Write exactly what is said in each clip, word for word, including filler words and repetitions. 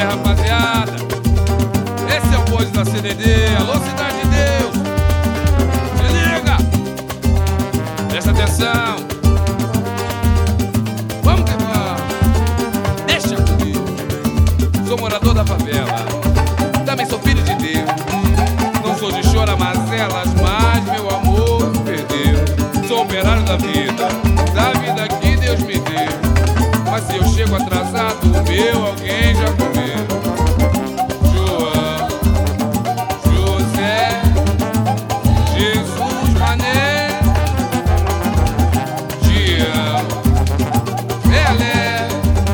aí, rapaziada. Esse é o bonde da C D D. Alô, Cidade de Deus. Se liga. Presta atenção. Vamos que vamos. Deixa comigo. Sou morador da favela. Também sou filho de Deus. Não sou de chora-mazelas, mas meu amor me perdeu. Sou operário da vida, da vida que Deus me deu. Mas se eu chego atrasado, o meu alguém já comeu. João, José, Jesus, Mané, Tião, Pelé,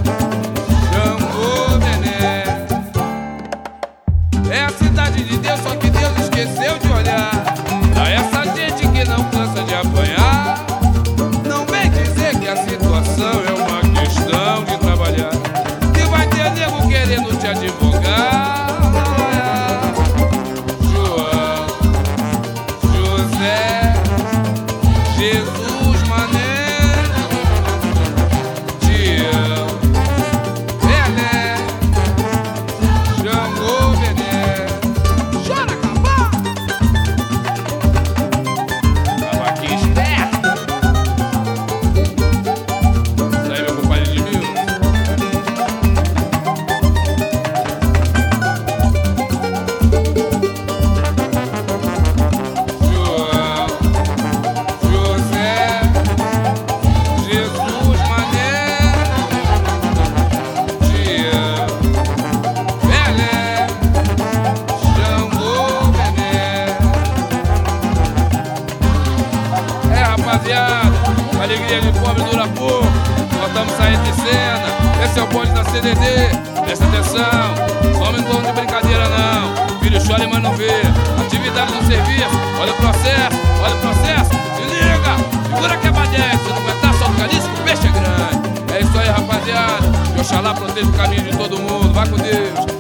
Xangô, Bené. É a cidade de Deus, só que Deus esqueceu de olhar pra essa gente que não cansa de apanhar. Não vem dizer que a situação é uma questão de trabalhar, que vai ter nego querendo te advogar. João, José, Jesus, Mané, Tião, Pelé, Xangô, Bené. Chora, acabar! Tava aqui esperto. Isso aí, meu compadre de mil. João, José, Jesus, Mané, Tião, Pelé, Xangô, Bené. É, rapaziada, a alegria de pobre dura pouco. Nós estamos saindo de cena. Esse é o bonde da C D D. Presta atenção, homem não de brincadeira não. Filho chora mas não vê. Atividade no serviço, olha o processo, olha o processo. Se liga, segura que é badex. Se não aguentar, solta o caliço que o peixe é grande. É isso aí, rapaziada. Que Oxalá proteja o caminho de todo mundo. Vai com Deus.